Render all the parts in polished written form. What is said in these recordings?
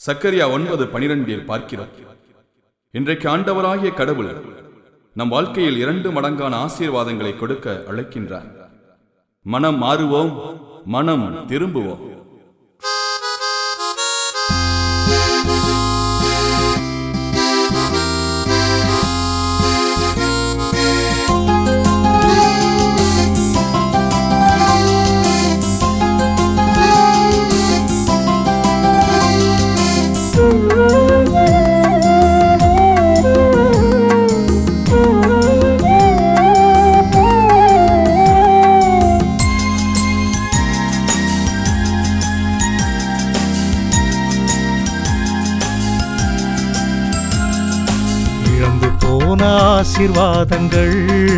சக்கரியா 9:12 பார்க்கிறோம். இன்றைக்கு ஆண்டவராகிய கடவுள் நம் வாழ்க்கையில் 2 மடங்கான ஆசீர்வாதங்களை கொடுக்க அழைக்கின்றார். மனம் மாறுவோம், மனம் திரும்புவோம். ஆசீர்வாதங்கள்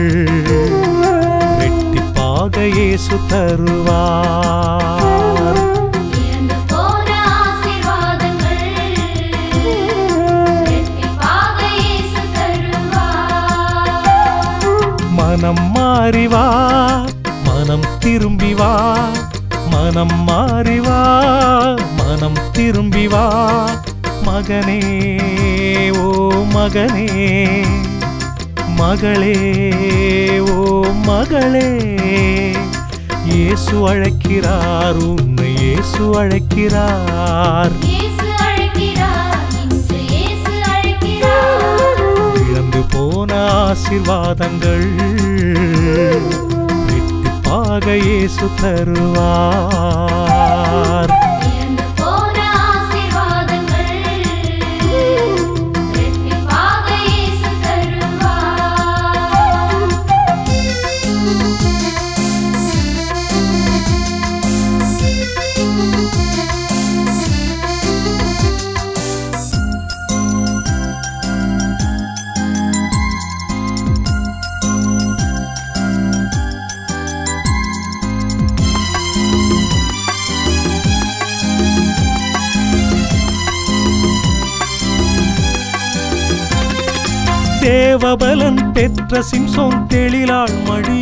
ரெட்டிப்பாக இயேசு தருவார். மனம் மாறிவா, மனம் திரும்பிவா, மனம் மாறிவா, மனம் திரும்பிவா. மகனே ஓ மகனே, மகளே ஓ மகளே, இயேசு அழைக்கிறார், உன்னை இயேசு அழைக்கிறார். இழந்து போன ஆசீர்வாதங்கள் ரெட்டிப்பாக இயேசு தருவார். தேவபலன் பெற்ற சிம்சோன் தெளிலாள்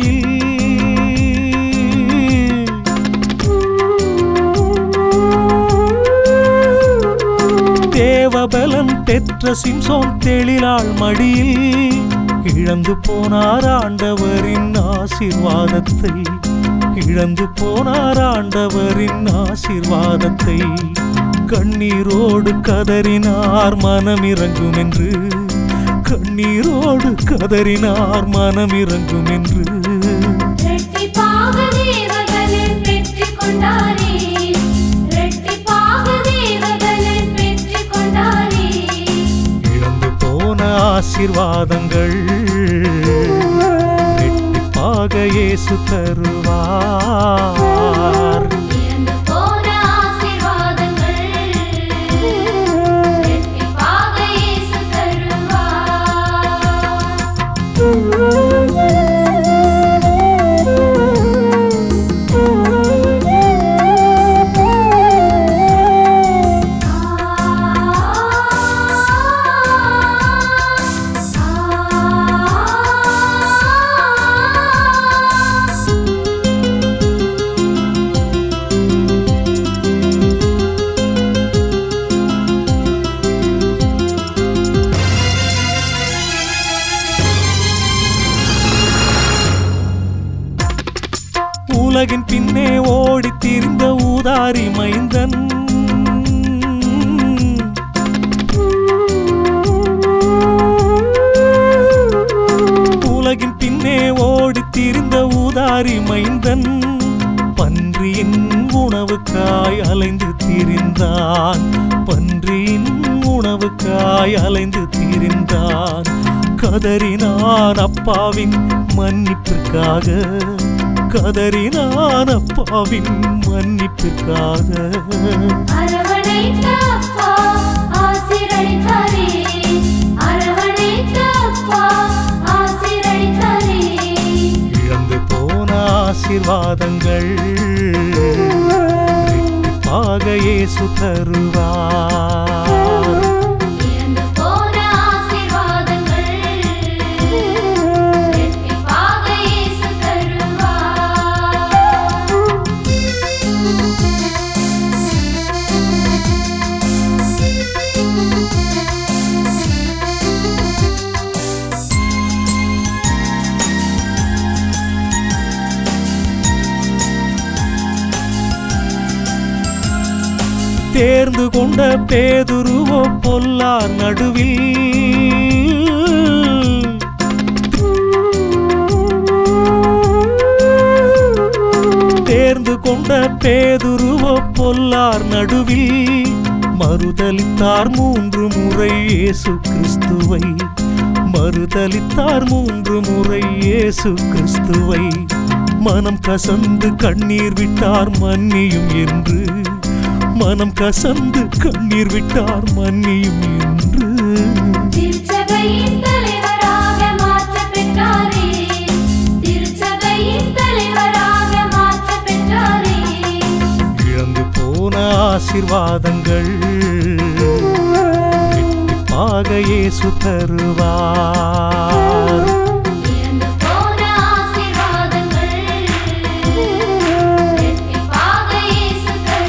மடியில், தேவபலன் பெற்ற சிம்சோன் தெளிலாள் மடியில் இழந்து போனார் ஆண்டவரின் ஆசீர்வாதத்தை, இழந்து போனார் ஆண்டவரின் ஆசீர்வாதத்தை. கண்ணீரோடு கதறினார் மனம் இறங்கும் என்று, கண்ணீரோடு கதறினார் மனம் இறங்கும் என்று. இழந்து போன ஆசீர்வாதங்கள் ரெட்டிப்பாக இயேசு தருவார். உலகின் பின்னே ஓடி திரிந்த ஊதாரி மைந்தன், உலகின் பின்னே ஓடி திரிந்த ஊதாரி மைந்தன் பன்றியின் உணவுக்காய் அலைந்து திரிந்தான், பன்றியின் உணவுக்காய் அலைந்து திரிந்தான். கதறினான் அப்பாவின் மன்னிப்பிற்காக, கதறினான் அப்பாவின் மன்னிப்பிற்காக. இழந்து போன ஆசீர்வாதங்கள் ரெட்டிப்பாக இயேசு தருவார். தேர்ந்து கொண்ட பேதுருவோ பொல்லார் நடுவில், தேர்ந்து கொண்ட பேதுருவோ பொல்லார் நடுவில் மறுதலித்தார் 3 முறை இயேசு கிறிஸ்துவை, மறுதலித்தார் 3 முறை இயேசு கிறிஸ்துவை. மனம் கசந்து கண்ணீர் விட்டார் மன்னியும் என்று, மனம் கசந்து கண்ணீர் விட்டார் மன்னியும் என்று. திருச்சபையின் தலைவராக மாற்றப் பெற்றாரே, திருச்சபையின் தலைவராக மாற்றப் பெற்றாரே. இழந்து போன ஆசீர்வாதங்கள் இரட்டிப்பாக இயேசு தருவார். இழந்து போன ஆசீர்வாதங்கள் இரட்டிப்பாக இயேசு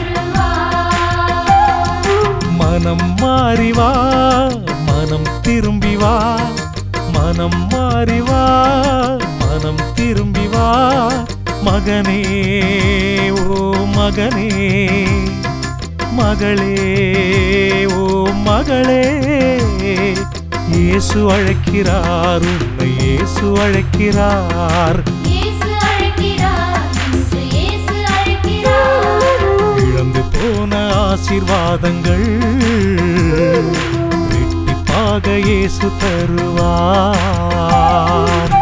தருவார். மனம் மாறி வா, மனம் திரும்பி வா, மனம் மாறி வா, மனம் திரும்பி வா. மகனே ஓ மகனே, மகளே ஓ மகளே, இயேசு அழைக்கிறார், உன்னை இயேசு அழைக்கிறார். இயேசு அழைக்கிறார், இயேசு அழைக்கிறார். இழந்து போன ஆசீர்வாதங்கள் இரட்டிப்பாக இயேசு தருவார்.